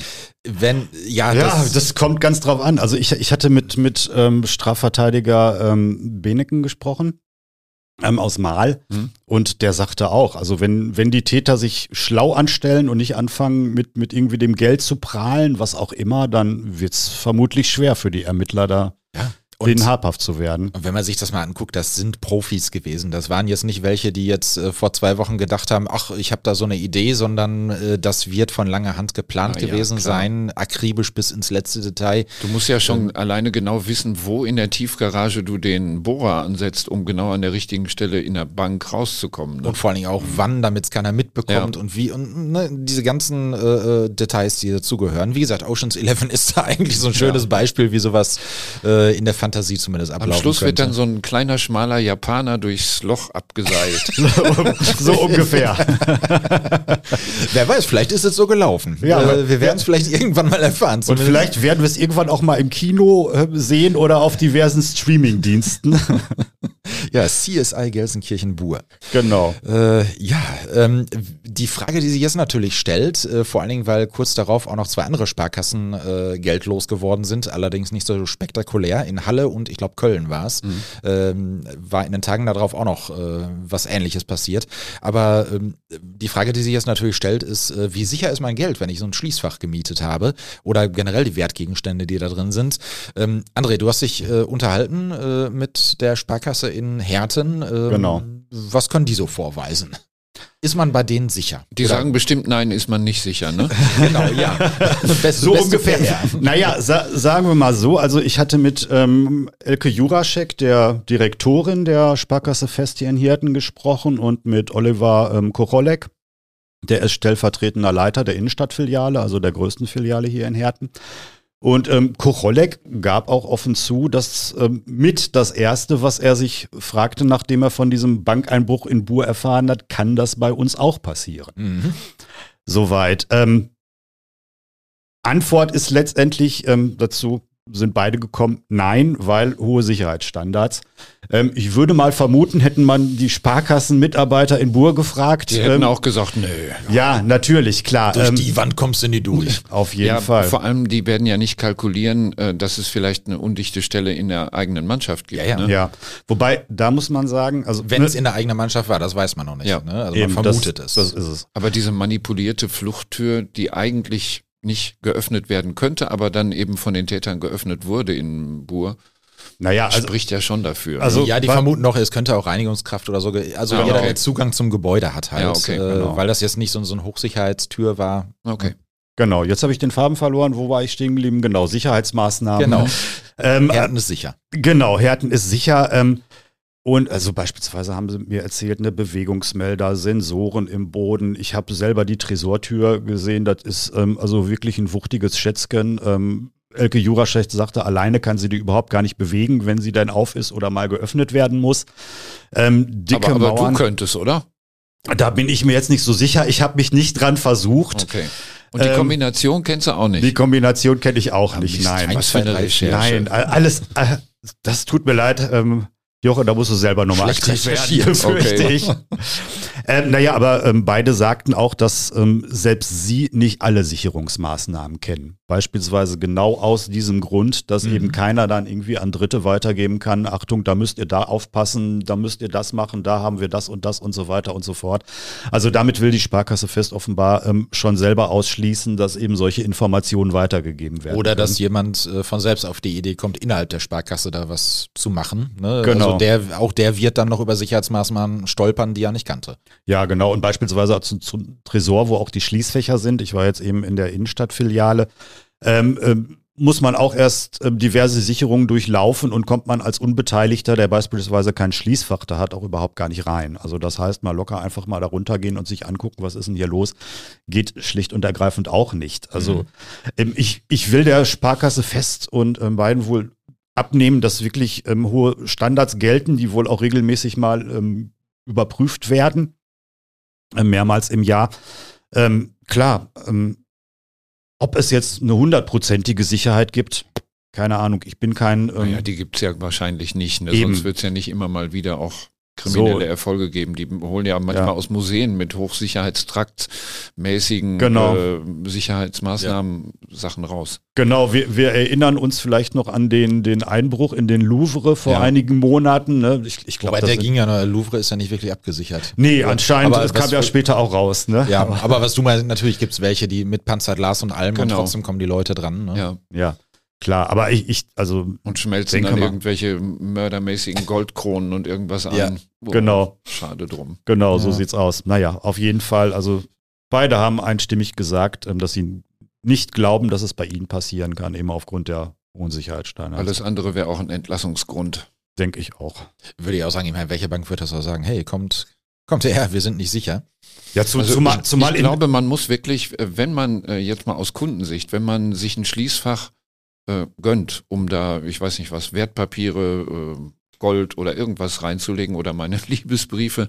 Das kommt ganz drauf an. Also ich hatte mit Strafverteidiger Beneken gesprochen. Aus Mahl. Und der sagte auch, also wenn die Täter sich schlau anstellen und nicht anfangen mit irgendwie dem Geld zu prahlen, was auch immer, dann wird's vermutlich schwer für die Ermittler da. Denen habhaft zu werden. Und wenn man sich das mal anguckt, das sind Profis gewesen. Das waren jetzt nicht welche, die jetzt vor 2 Wochen gedacht haben, ach, ich habe da so eine Idee, sondern das wird von langer Hand geplant gewesen sein, akribisch bis ins letzte Detail. Du musst ja schon alleine genau wissen, wo in der Tiefgarage du den Bohrer ansetzt, um genau an der richtigen Stelle in der Bank rauszukommen. Ne? Und vor allen Dingen auch wann, damit es keiner mitbekommt und wie und diese ganzen Details, die dazugehören. Wie gesagt, Ocean's 11 ist da eigentlich so ein schönes Beispiel, wie sowas in der Fantasie zumindest ablaufen Am Schluss könnte. wird dann so ein kleiner, schmaler Japaner durchs Loch abgeseilt. So ungefähr. Wer weiß, vielleicht ist es so gelaufen. Ja, wir werden es vielleicht irgendwann mal erfahren. Und vielleicht werden wir es irgendwann auch mal im Kino sehen oder auf diversen Streaming-Diensten. Ja, CSI Gelsenkirchen-Bur. Genau. Die Frage, die sich jetzt natürlich stellt, vor allen Dingen, weil kurz darauf auch noch 2 andere Sparkassen geldlos geworden sind, allerdings nicht so spektakulär, in Halle und ich glaube Köln war es, war in den Tagen darauf auch noch was Ähnliches passiert. Aber die Frage, die sich jetzt natürlich stellt, ist, wie sicher ist mein Geld, wenn ich so ein Schließfach gemietet habe oder generell die Wertgegenstände, die da drin sind. André, du hast dich unterhalten mit der Sparkasse in Herten. Genau. Was können die so vorweisen? Ist man bei denen sicher? Die sagen bestimmt, nein, ist man nicht sicher, ne? Genau, ja. So ungefähr. Naja, sagen wir mal so, also ich hatte mit Elke Juraschek, der Direktorin der Sparkasse Fest hier in Herten, gesprochen und mit Oliver Kocholek, der ist stellvertretender Leiter der Innenstadtfiliale, also der größten Filiale hier in Herten. Und Kocholek gab auch offen zu, dass mit das Erste, was er sich fragte, nachdem er von diesem Bankeinbruch in Bur erfahren hat, kann das bei uns auch passieren. Soweit. Antwort ist letztendlich dazu, sind beide gekommen, nein, weil hohe Sicherheitsstandards. Ich würde mal vermuten, hätten man die Sparkassenmitarbeiter in Bur gefragt. Die hätten auch gesagt, nö. Ja, natürlich, klar. Durch die Wand kommst du nie durch. Auf jeden Fall. Vor allem, die werden ja nicht kalkulieren, dass es vielleicht eine undichte Stelle in der eigenen Mannschaft gibt. Ja. Ne? Ja, wobei, da muss man sagen, also wenn es in der eigenen Mannschaft war, das weiß man noch nicht. Ja. Ne? Also eben, man vermutet es. Das ist es. Aber diese manipulierte Fluchttür, die eigentlich nicht geöffnet werden könnte, aber dann eben von den Tätern geöffnet wurde in Bur, spricht ja schon dafür. Also, ja, die vermuten noch, es könnte auch Reinigungskraft oder so, jeder, der Zugang zum Gebäude hat halt, genau. weil das jetzt nicht so eine Hochsicherheitstür war. Okay. Genau, jetzt habe ich den Faden verloren. Wo war ich stehen geblieben? Genau, Sicherheitsmaßnahmen. Genau. Herten ist sicher. Genau, Herten ist sicher. Und also beispielsweise haben sie mir erzählt, eine Bewegungsmelder, Sensoren im Boden. Ich habe selber die Tresortür gesehen. Das ist also wirklich ein wuchtiges Schätzchen. Elke Juraschek sagte, alleine kann sie die überhaupt gar nicht bewegen, wenn sie dann auf ist oder mal geöffnet werden muss. Dicke aber Mauern. du könntest, oder? Da bin ich mir jetzt nicht so sicher. Ich habe mich nicht dran versucht. Okay. Und die Kombination kennst du auch nicht? Die Kombination kenne ich auch nicht, nein. Was für eine Recherche. Nein, alles, das tut mir leid, Jochen, da musst du selber nochmal aktiv werden, fürchte ich. Naja, aber beide sagten auch, dass selbst sie nicht alle Sicherungsmaßnahmen kennen. Beispielsweise genau aus diesem Grund, dass eben keiner dann irgendwie an Dritte weitergeben kann, Achtung, da müsst ihr da aufpassen, da müsst ihr das machen, da haben wir das und so weiter und so fort. Also damit will die Sparkasse Fest offenbar schon selber ausschließen, dass eben solche Informationen weitergegeben werden. Oder dass jemand von selbst auf die Idee kommt, innerhalb der Sparkasse da was zu machen. Ne? Genau. Also der wird dann noch über Sicherheitsmaßnahmen stolpern, die er nicht kannte. Ja, genau. Und beispielsweise zum Tresor, wo auch die Schließfächer sind. Ich war jetzt eben in der Innenstadtfiliale. Muss man auch erst diverse Sicherungen durchlaufen und kommt man als Unbeteiligter, der beispielsweise kein Schließfach da hat, auch überhaupt gar nicht rein. Also das heißt, mal locker einfach mal da runtergehen und sich angucken, was ist denn hier los, geht schlicht und ergreifend auch nicht. Also ich will der Sparkasse Fest und beiden wohl abnehmen, dass wirklich hohe Standards gelten, die wohl auch regelmäßig mal überprüft werden, mehrmals im Jahr. Klar, ob es jetzt eine 100%ige Sicherheit gibt, keine Ahnung. Ich bin kein... naja, die gibt es ja wahrscheinlich nicht. Ne? Eben. Sonst wird es ja nicht immer mal wieder auch kriminelle Erfolge geben. Die holen ja manchmal aus Museen mit hochsicherheitstraktmäßigen Sicherheitsmaßnahmen Sachen raus. Genau, wir erinnern uns vielleicht noch an den Einbruch in den Louvre vor einigen Monaten. Ne? Ich glaub, aber der Louvre ist ja nicht wirklich abgesichert. Nee, anscheinend, das kam ja später auch raus. Ne? Ja, aber was du meinst, natürlich gibt es welche, die mit Panzerglas und allem und trotzdem kommen die Leute dran. Ne? Ja. Klar, aber und schmelzen dann irgendwelche mördermäßigen Goldkronen und irgendwas an. Ja, genau. Schade drum. Genau, so sieht's aus. Naja, auf jeden Fall, also beide haben einstimmig gesagt, dass sie nicht glauben, dass es bei ihnen passieren kann, eben aufgrund der hohen Sicherheitsstandards. Alles andere wäre auch ein Entlassungsgrund. Denke ich auch. Würde ich auch sagen, ich meine, welche Bank wird das auch sagen, hey, kommt her, wir sind nicht sicher. Ja, zumal ich glaube, man muss wirklich, wenn man jetzt mal aus Kundensicht, wenn man sich ein Schließfach gönnt, um da, ich weiß nicht was, Wertpapiere, Gold oder irgendwas reinzulegen oder meine Liebesbriefe.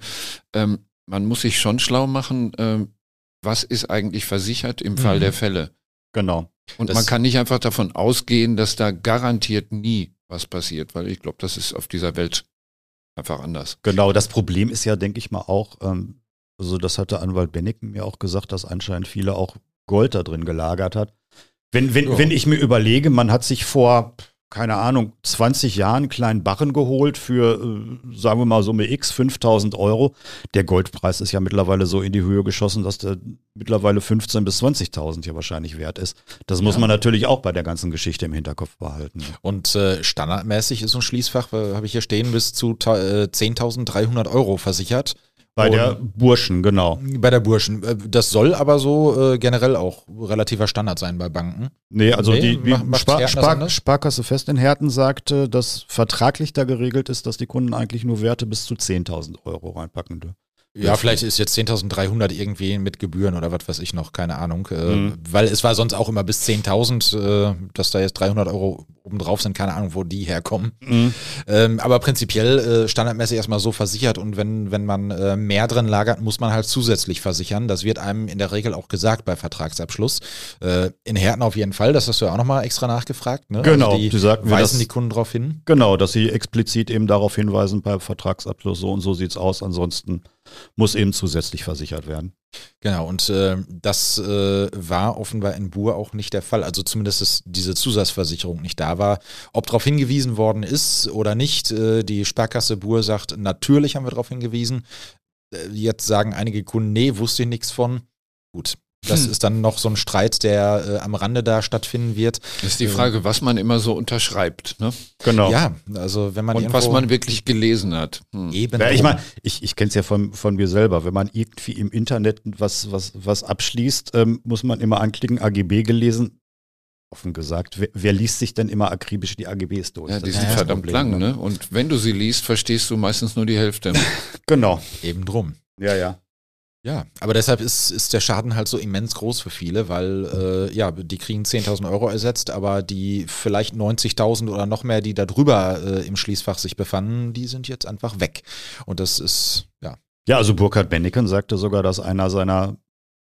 Man muss sich schon schlau machen, was ist eigentlich versichert im Fall der Fälle. Genau. Und man kann nicht einfach davon ausgehen, dass da garantiert nie was passiert, weil ich glaube, das ist auf dieser Welt einfach anders. Genau, das Problem ist ja, denke ich mal auch, also das hatte Anwalt Benneken mir auch gesagt, dass anscheinend viele auch Gold da drin gelagert hat. Wenn ich mir überlege, man hat sich vor, keine Ahnung, 20 Jahren einen kleinen Barren geholt für, sagen wir mal, Summe X, 5.000 Euro. Der Goldpreis ist ja mittlerweile so in die Höhe geschossen, dass der mittlerweile 15.000 bis 20.000 hier wahrscheinlich wert ist. Das muss man natürlich auch bei der ganzen Geschichte im Hinterkopf behalten. Und standardmäßig ist so ein Schließfach, habe ich hier stehen, bis zu 10.300 Euro versichert. Bei der Burschen, genau. Bei der Burschen. Das soll aber so generell auch relativer Standard sein bei Banken. Nee, also die Sparkasse Fest in Herten sagte, dass vertraglich da geregelt ist, dass die Kunden eigentlich nur Werte bis zu 10.000 Euro reinpacken dürfen. Ja, vielleicht ist jetzt 10.300 irgendwie mit Gebühren oder was weiß ich noch, keine Ahnung. Weil es war sonst auch immer bis 10.000, dass da jetzt 300 Euro obendrauf sind, keine Ahnung, wo die herkommen. Aber prinzipiell standardmäßig erstmal so versichert und wenn man mehr drin lagert, muss man halt zusätzlich versichern. Das wird einem in der Regel auch gesagt bei Vertragsabschluss. In Herten auf jeden Fall, das hast du ja auch nochmal extra nachgefragt. Ne? Genau, also die weisen die Kunden darauf hin. Genau, dass sie explizit eben darauf hinweisen bei Vertragsabschluss, so und so sieht's aus, ansonsten muss eben zusätzlich versichert werden. Genau, und das war offenbar in Buhr auch nicht der Fall. Also zumindest, dass diese Zusatzversicherung nicht da war. Ob darauf hingewiesen worden ist oder nicht, die Sparkasse Buhr sagt, natürlich haben wir darauf hingewiesen. Jetzt sagen einige Kunden, nee, wusste ich nichts von. Gut. Das ist dann noch so ein Streit, der am Rande da stattfinden wird. Das ist die Frage, was man immer so unterschreibt, ne? Genau. Ja, also wenn man und was man wirklich gelesen hat. Eben. Ja, ich meine, ich kenne es ja von mir selber. Wenn man irgendwie im Internet was abschließt, muss man immer anklicken, AGB gelesen. Offen gesagt, wer liest sich denn immer akribisch die AGBs durch? Ja, die sind verdammt lang, ne? Und wenn du sie liest, verstehst du meistens nur die Hälfte. Genau. Eben drum. Ja. Ja, aber deshalb ist der Schaden halt so immens groß für viele, weil die kriegen 10.000 Euro ersetzt, aber die vielleicht 90.000 oder noch mehr, die da drüber im Schließfach sich befanden, die sind jetzt einfach weg. Und das ist, Ja, also Burkhard Benneken sagte sogar, dass einer seiner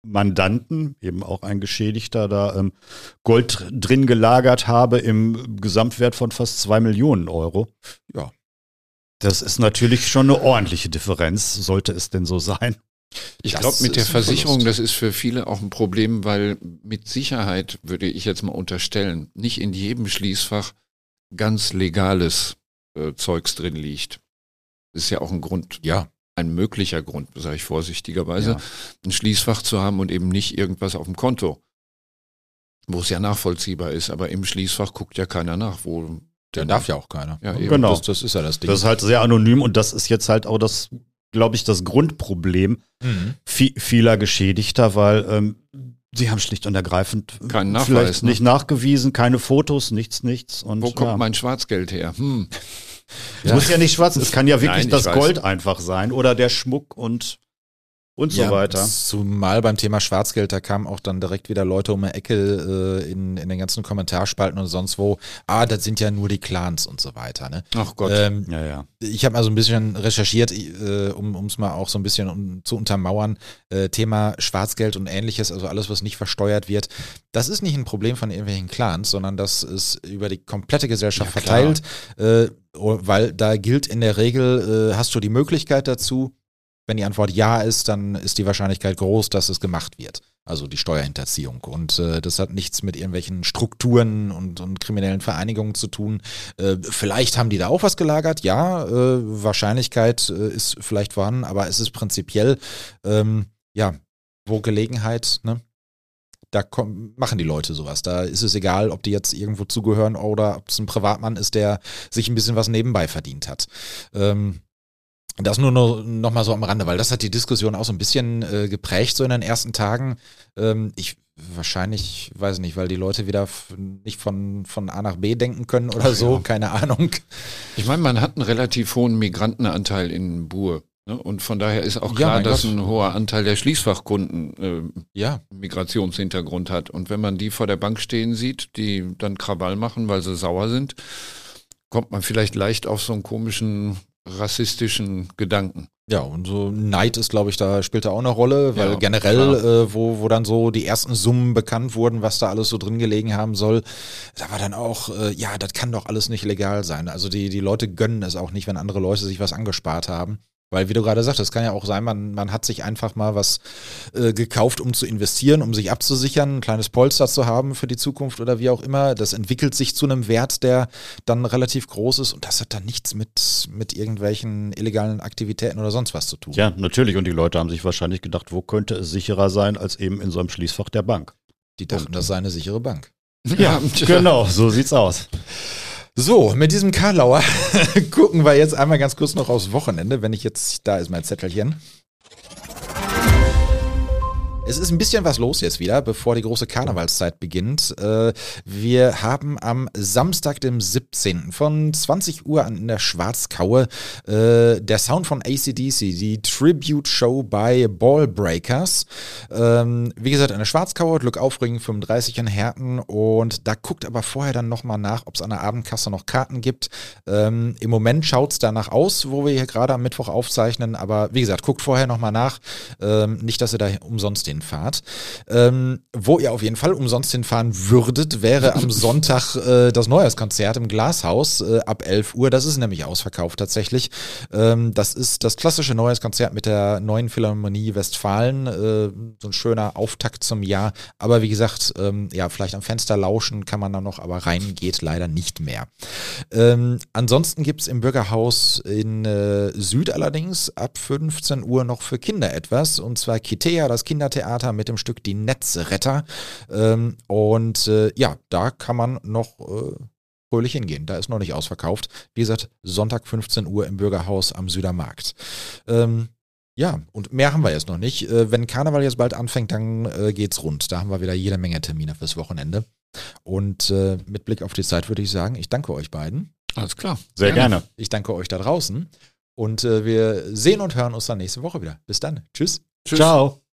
Mandanten, eben auch ein Geschädigter, da Gold drin gelagert habe im Gesamtwert von fast 2 Millionen Euro. Ja, das ist natürlich schon eine ordentliche Differenz, sollte es denn so sein. Ich glaube, mit der Versicherung, das ist für viele auch ein Problem, weil mit Sicherheit, würde ich jetzt mal unterstellen, nicht in jedem Schließfach ganz legales Zeugs drin liegt. Das ist ja auch ein Grund, ein möglicher Grund, sage ich vorsichtigerweise, ein Schließfach zu haben und eben nicht irgendwas auf dem Konto, wo es ja nachvollziehbar ist. Aber im Schließfach guckt ja keiner nach, wo... Der darf ja auch keiner. Ja, genau. Das ist ja das Ding. Das ist halt sehr anonym und das ist jetzt halt auch das, glaube ich, das Grundproblem vieler Geschädigter, weil sie haben schlicht und ergreifend keinen Nachweis, vielleicht nicht nachgewiesen, keine Fotos, nichts. Und wo kommt mein Schwarzgeld her? Es muss ja nicht schwarz, es kann ja wirklich Nein, das Gold einfach sein oder der Schmuck und so weiter. Zumal beim Thema Schwarzgeld, da kamen auch dann direkt wieder Leute um die Ecke in den ganzen Kommentarspalten und sonst wo. Das sind ja nur die Clans und so weiter. Ne? Ach Gott. Ich habe mal so ein bisschen recherchiert, um es mal auch so ein bisschen zu untermauern. Thema Schwarzgeld und Ähnliches, also alles, was nicht versteuert wird. Das ist nicht ein Problem von irgendwelchen Clans, sondern das ist über die komplette Gesellschaft verteilt. Weil da gilt in der Regel, hast du die Möglichkeit dazu. Wenn die Antwort ja ist, dann ist die Wahrscheinlichkeit groß, dass es gemacht wird. Also die Steuerhinterziehung. Und das hat nichts mit irgendwelchen Strukturen und kriminellen Vereinigungen zu tun. Vielleicht haben die da auch was gelagert, ja. Wahrscheinlichkeit ist vielleicht vorhanden, aber es ist prinzipiell, wo Gelegenheit, ne? Da machen die Leute sowas. Da ist es egal, ob die jetzt irgendwo zugehören oder ob es ein Privatmann ist, der sich ein bisschen was nebenbei verdient hat. Das nur noch mal so am Rande, weil das hat die Diskussion auch so ein bisschen geprägt, so in den ersten Tagen. Wahrscheinlich, weiß nicht, weil die Leute wieder nicht von A nach B denken können oder so, keine Ahnung. Ich meine, man hat einen relativ hohen Migrantenanteil in Buhr. Ne? Und von daher ist auch klar, dass ein hoher Anteil der Schließfachkunden Migrationshintergrund hat. Und wenn man die vor der Bank stehen sieht, die dann Krawall machen, weil sie sauer sind, kommt man vielleicht leicht auf so einen komischen rassistischen Gedanken. Ja, und so Neid ist, glaube ich, da spielt da auch eine Rolle, weil generell, wo dann so die ersten Summen bekannt wurden, was da alles so drin gelegen haben soll, da war dann auch, das kann doch alles nicht legal sein. Also die Leute gönnen es auch nicht, wenn andere Leute sich was angespart haben. Weil, wie du gerade sagtest, es kann ja auch sein, man hat sich einfach mal was gekauft, um zu investieren, um sich abzusichern, ein kleines Polster zu haben für die Zukunft oder wie auch immer. Das entwickelt sich zu einem Wert, der dann relativ groß ist und das hat dann nichts mit irgendwelchen illegalen Aktivitäten oder sonst was zu tun. Ja, natürlich. Und die Leute haben sich wahrscheinlich gedacht, wo könnte es sicherer sein, als eben in so einem Schließfach der Bank. Die dachten, das sei eine sichere Bank. Ja, genau, so sieht's aus. So, mit diesem Karlauer gucken wir jetzt einmal ganz kurz noch aufs Wochenende, da ist mein Zettelchen. Es ist ein bisschen was los jetzt wieder, bevor die große Karnevalszeit beginnt. Wir haben am Samstag, dem 17. von 20 Uhr an in der Schwarzkaue der Sound von AC/DC, die Tribute-Show bei Ballbreakers. Wie gesagt, in der Schwarzkaue, Glückaufring 35 in Herten und da guckt aber vorher dann nochmal nach, ob es an der Abendkasse noch Karten gibt. Im Moment schaut es danach aus, wo wir hier gerade am Mittwoch aufzeichnen, aber wie gesagt, guckt vorher nochmal nach. Nicht, dass ihr da umsonst hinfahrt. Wo ihr auf jeden Fall umsonst hinfahren würdet, wäre am Sonntag das Neujahrskonzert im Glashaus ab 11 Uhr. Das ist nämlich ausverkauft tatsächlich. Das ist das klassische Neujahrskonzert mit der Neuen Philharmonie Westfalen. So ein schöner Auftakt zum Jahr. Aber wie gesagt, vielleicht am Fenster lauschen kann man da noch, aber rein geht leider nicht mehr. Ansonsten gibt es im Bürgerhaus in Süd allerdings ab 15 Uhr noch für Kinder etwas. Und zwar Kitea, das Kindertheater mit dem Stück Die Netzretter. Da kann man noch fröhlich hingehen. Da ist noch nicht ausverkauft. Wie gesagt, Sonntag 15 Uhr im Bürgerhaus am Südermarkt. Und mehr haben wir jetzt noch nicht. Wenn Karneval jetzt bald anfängt, dann geht's rund. Da haben wir wieder jede Menge Termine fürs Wochenende. Und mit Blick auf die Zeit würde ich sagen, ich danke euch beiden. Alles klar. Sehr gerne. Ich danke euch da draußen. Und wir sehen und hören uns dann nächste Woche wieder. Bis dann. Tschüss. Ciao.